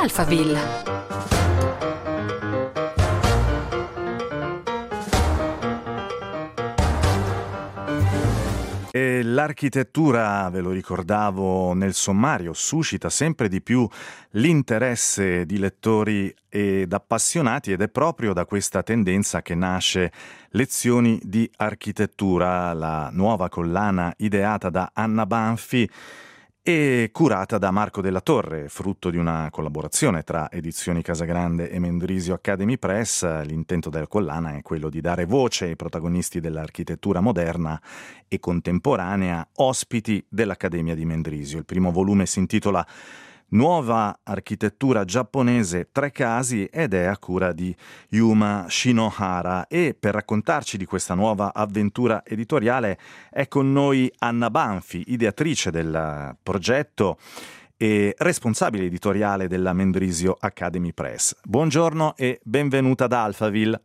Alphaville. E l'architettura, ve lo ricordavo nel sommario, suscita sempre di più l'interesse di lettori ed appassionati, ed è proprio da questa tendenza che nasce Lezioni di architettura, la nuova collana ideata da Anna Banfi e curata da Marco Della Torre, frutto di una collaborazione tra Edizioni Casagrande e Mendrisio Academy Press. L'intento della collana è quello di dare voce ai protagonisti dell'architettura moderna e contemporanea, ospiti dell'Accademia di Mendrisio. Il primo volume si intitola Nuova architettura giapponese, 3 casi, ed è a cura di Yuma Shinohara. E per raccontarci di questa nuova avventura editoriale è con noi Anna Banfi, ideatrice del progetto e responsabile editoriale della Mendrisio Academy Press. Buongiorno e benvenuta ad Alphaville.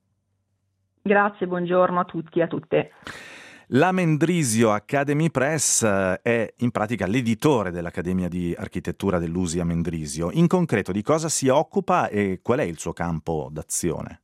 Grazie, buongiorno a tutti e a tutte. La Mendrisio Academy Press è in pratica l'editore dell'Accademia di Architettura dell'USI a Mendrisio. In concreto, di cosa si occupa e qual è il suo campo d'azione?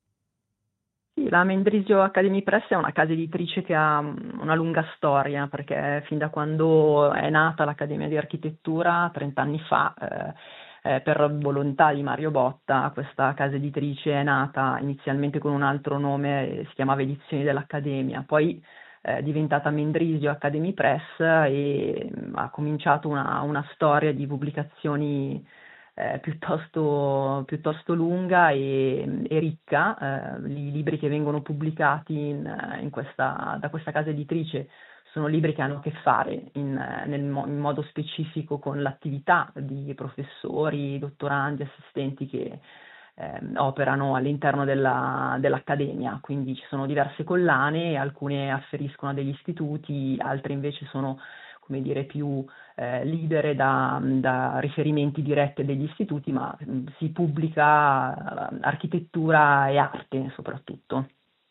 Sì, la Mendrisio Academy Press è una casa editrice che ha una lunga storia, perché fin da quando è nata l'Accademia di Architettura, 30 anni fa, per volontà di Mario Botta, questa casa editrice è nata inizialmente con un altro nome, si chiamava Edizioni dell'Accademia, poi è diventata Mendrisio Academy Press e ha cominciato una storia di pubblicazioni piuttosto lunga e ricca. I libri che vengono pubblicati da questa casa editrice sono libri che hanno a che fare in modo specifico con l'attività di professori, dottorandi, assistenti che operano all'interno dell'Accademia. Quindi ci sono diverse collane, alcune afferiscono a degli istituti, altre invece sono, come dire, più libere da riferimenti diretti degli istituti, ma si pubblica architettura e arte soprattutto.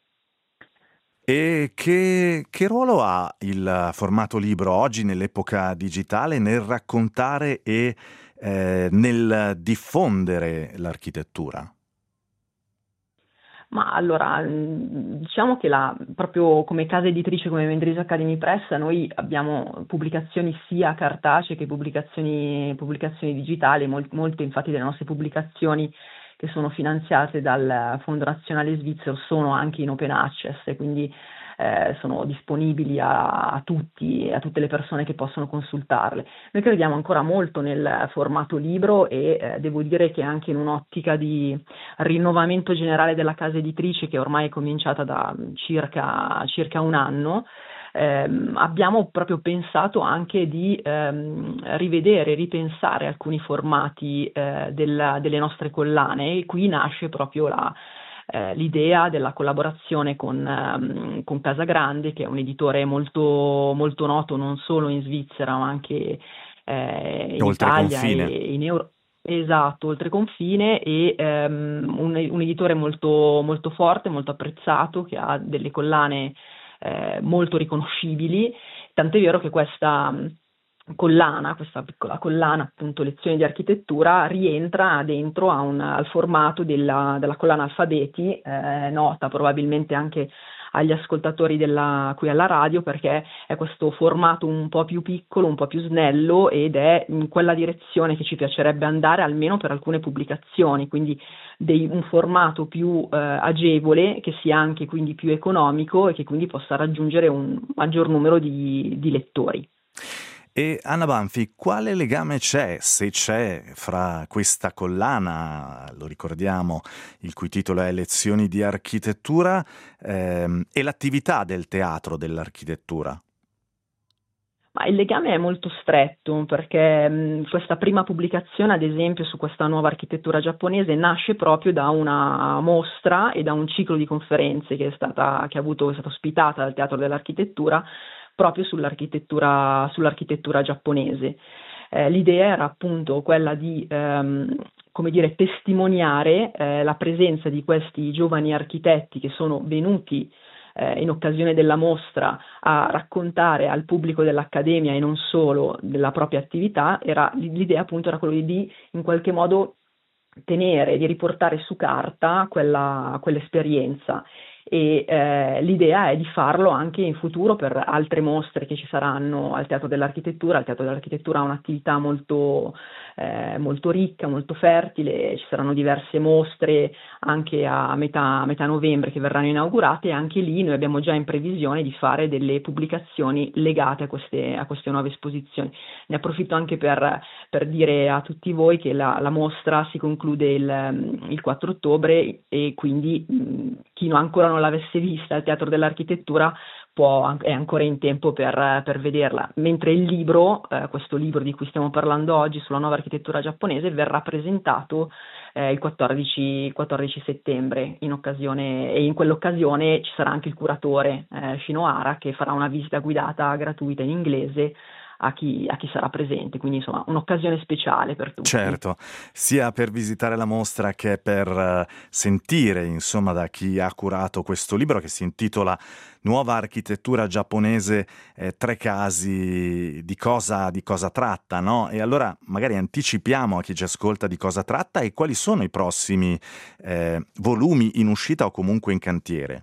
E che ruolo ha il formato libro oggi nell'epoca digitale nel raccontare e nel diffondere l'architettura? Ma allora, diciamo che proprio come casa editrice, come Mendrisio Academy Press, noi abbiamo pubblicazioni sia cartacee che pubblicazioni digitali. Molte infatti delle nostre pubblicazioni che sono finanziate dal Fondo Nazionale Svizzero sono anche in open access, e quindi sono disponibili a tutti, a tutte le persone che possono consultarle. Noi crediamo ancora molto nel formato libro e devo dire che anche in un'ottica di rinnovamento generale della casa editrice, che ormai è cominciata da circa un anno, abbiamo proprio pensato anche di rivedere, ripensare alcuni formati delle nostre collane, e qui nasce proprio l'idea della collaborazione con Casagrande, che è un editore molto, molto noto non solo in Svizzera ma anche in Oltre Italia confine. e in Europa. Esatto, oltre confine, e un editore molto, molto forte, molto apprezzato, che ha delle collane molto riconoscibili, tant'è vero che questa piccola collana, appunto Lezioni di architettura, rientra dentro al formato della collana Alfabeti, nota probabilmente anche agli ascoltatori qui alla radio, perché è questo formato un po' più piccolo, un po' più snello, ed è in quella direzione che ci piacerebbe andare, almeno per alcune pubblicazioni, quindi un formato più agevole, che sia anche quindi più economico e che quindi possa raggiungere un maggior numero di lettori. E Anna Banfi, quale legame c'è, se c'è, fra questa collana, lo ricordiamo, il cui titolo è Lezioni di architettura, e l'attività del teatro dell'architettura? Ma il legame è molto stretto, perché questa prima pubblicazione, ad esempio, su questa nuova architettura giapponese, nasce proprio da una mostra e da un ciclo di conferenze che è stata ospitata dal Teatro dell'Architettura proprio sull'architettura giapponese. L'idea era appunto quella di come dire, testimoniare la presenza di questi giovani architetti che sono venuti in occasione della mostra a raccontare al pubblico dell'Accademia e non solo della propria attività, l'idea appunto era quello di in qualche modo tenere, di riportare su carta quell'esperienza e l'idea è di farlo anche in futuro per altre mostre che ci saranno al Teatro dell'Architettura. Il Teatro dell'Architettura ha un'attività molto ricca, molto fertile, ci saranno diverse mostre anche a metà novembre che verranno inaugurate e anche lì noi abbiamo già in previsione di fare delle pubblicazioni legate a queste nuove esposizioni. Ne approfitto anche per dire a tutti voi che la mostra si conclude il 4 ottobre e quindi chi ancora non l'avesse vista al Teatro dell'Architettura è ancora in tempo per vederla, mentre il libro, questo libro di cui stiamo parlando oggi sulla nuova architettura giapponese, verrà presentato il 14 settembre e in quell'occasione ci sarà anche il curatore Shinohara che farà una visita guidata gratuita in inglese a chi sarà presente, quindi insomma un'occasione speciale per tutti. Certo, sia per visitare la mostra che per sentire insomma da chi ha curato questo libro che si intitola Nuova architettura giapponese, tre casi, di cosa tratta, no? E allora magari anticipiamo a chi ci ascolta di cosa tratta e quali sono i prossimi volumi in uscita o comunque in cantiere.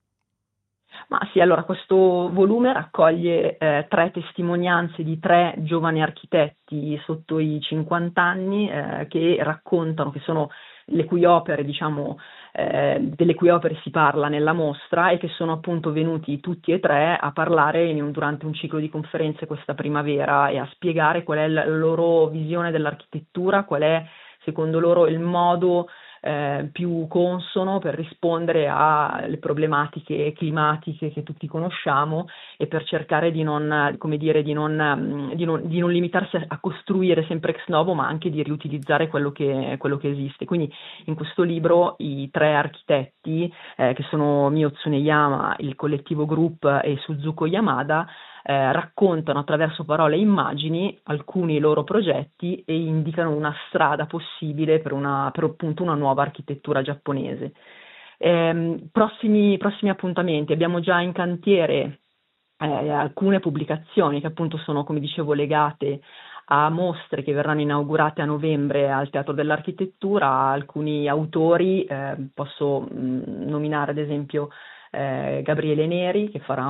Ma sì, allora questo volume raccoglie 3 testimonianze di 3 giovani architetti sotto i 50 anni che raccontano, che sono le cui opere, diciamo, delle cui opere si parla nella mostra e che sono appunto venuti tutti e 3 a parlare durante un ciclo di conferenze questa primavera e a spiegare qual è la loro visione dell'architettura, qual è secondo loro il modo più consono per rispondere alle problematiche climatiche che tutti conosciamo e per cercare di non, come dire, di non limitarsi a costruire sempre ex novo, ma anche di riutilizzare quello che esiste. Quindi in questo libro i 3 architetti, che sono Mio Tsuneyama, il collettivo Group e Suzuko Yamada, raccontano attraverso parole e immagini alcuni loro progetti e indicano una strada possibile per appunto una nuova architettura giapponese. Prossimi appuntamenti, abbiamo già in cantiere alcune pubblicazioni che appunto sono, come dicevo, legate a mostre che verranno inaugurate a novembre al Teatro dell'Architettura, alcuni autori, posso nominare ad esempio Gabriele Neri che farà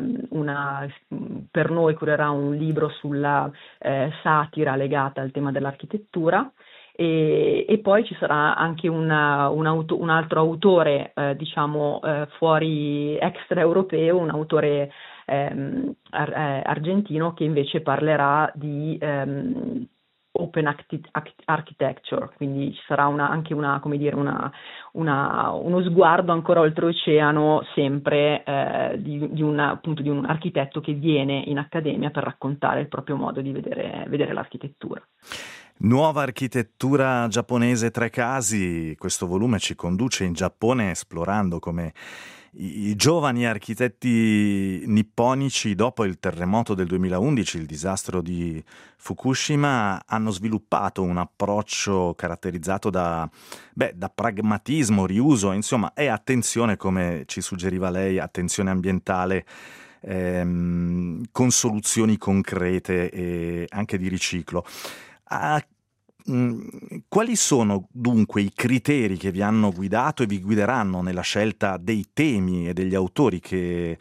per noi curerà un libro sulla satira legata al tema dell'architettura e poi ci sarà anche un altro autore diciamo fuori extraeuropeo, un autore argentino che invece parlerà di Open Architecture, quindi ci sarà anche come dire, uno sguardo ancora oltreoceano, sempre appunto di un architetto che viene in accademia per raccontare il proprio modo di vedere l'architettura. Nuova architettura giapponese, 3 casi. Questo volume ci conduce in Giappone esplorando come i giovani architetti nipponici, dopo il terremoto del 2011, il disastro di Fukushima, hanno sviluppato un approccio caratterizzato da pragmatismo, riuso, insomma, e attenzione, come ci suggeriva lei, attenzione ambientale, con soluzioni concrete e anche di riciclo. Quali sono dunque i criteri che vi hanno guidato e vi guideranno nella scelta dei temi e degli autori che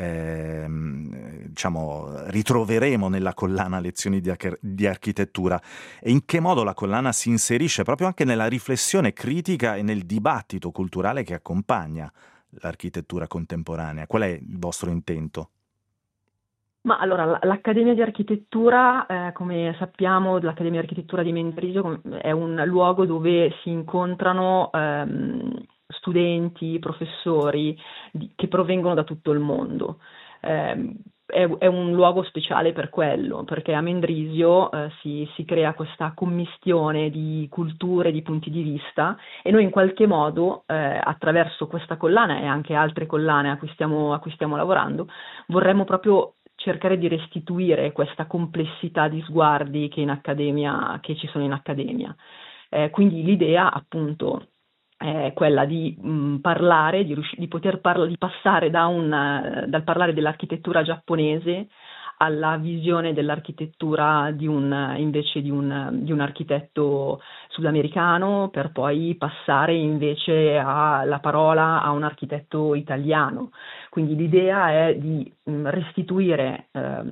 diciamo ritroveremo nella collana Lezioni di architettura, e in che modo la collana si inserisce proprio anche nella riflessione critica e nel dibattito culturale che accompagna l'architettura contemporanea? Qual è il vostro intento? Ma allora, l'Accademia di Architettura, come sappiamo, l'Accademia di Architettura di Mendrisio è un luogo dove si incontrano studenti, professori che provengono da tutto il mondo. È un luogo speciale per quello, perché a Mendrisio si crea questa commistione di culture, di punti di vista e noi in qualche modo, attraverso questa collana e anche altre collane a cui stiamo lavorando, vorremmo proprio cercare di restituire questa complessità di sguardi che ci sono in accademia. Quindi l'idea appunto è quella di parlare, di poter di passare dal parlare dell'architettura giapponese alla visione dell'architettura invece di un architetto sudamericano, per poi passare invece la parola a un architetto italiano. Quindi l'idea è di restituire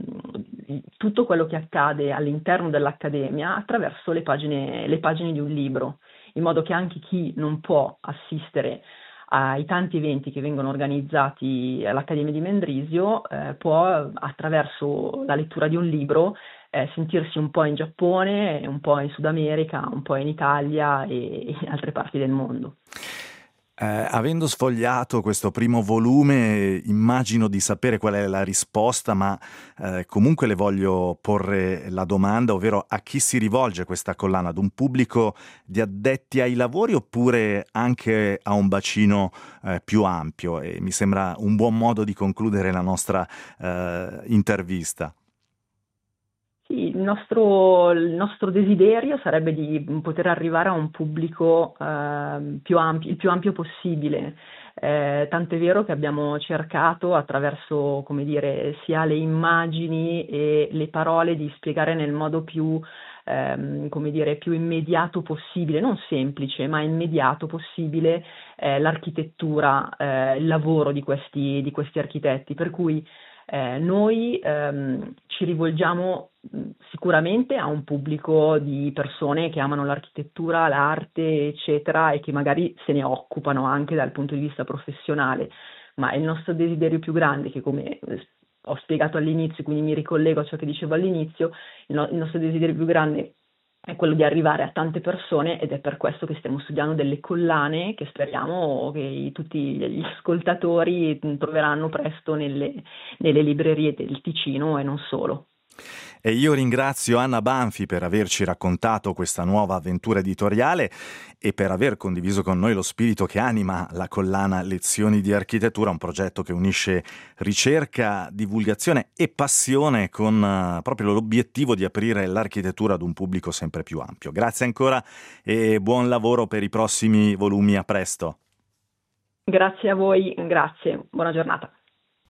tutto quello che accade all'interno dell'Accademia attraverso le pagine di un libro, in modo che anche chi non può assistere ai tanti eventi che vengono organizzati all'Accademia di Mendrisio, può attraverso la lettura di un libro sentirsi un po' in Giappone, un po' in Sud America, un po' in Italia e in altre parti del mondo. Avendo sfogliato questo primo volume, immagino di sapere qual è la risposta, ma comunque le voglio porre la domanda, ovvero a chi si rivolge questa collana? Ad un pubblico di addetti ai lavori oppure anche a un bacino più ampio? E mi sembra un buon modo di concludere la nostra intervista. Sì, il nostro desiderio sarebbe di poter arrivare a un pubblico più ampio, il più ampio possibile. Tant'è vero che abbiamo cercato attraverso, come dire, sia le immagini e le parole di spiegare nel modo più, come dire, più immediato possibile, non semplice, ma immediato possibile, l'architettura, il lavoro di questi architetti. Per cui noi ci rivolgiamo sicuramente a un pubblico di persone che amano l'architettura, l'arte, eccetera, e che magari se ne occupano anche dal punto di vista professionale, ma il nostro desiderio più grande, che come ho spiegato all'inizio, quindi mi ricollego a ciò che dicevo all'inizio, il nostro desiderio più grande è quello di arrivare a tante persone, ed è per questo che stiamo studiando delle collane che speriamo che tutti gli ascoltatori troveranno presto nelle librerie del Ticino e non solo. E io ringrazio Anna Banfi per averci raccontato questa nuova avventura editoriale e per aver condiviso con noi lo spirito che anima la collana Lezioni di Architettura, un progetto che unisce ricerca, divulgazione e passione con proprio l'obiettivo di aprire l'architettura ad un pubblico sempre più ampio. Grazie ancora e buon lavoro per i prossimi volumi. A presto. Grazie a voi, grazie, buona giornata.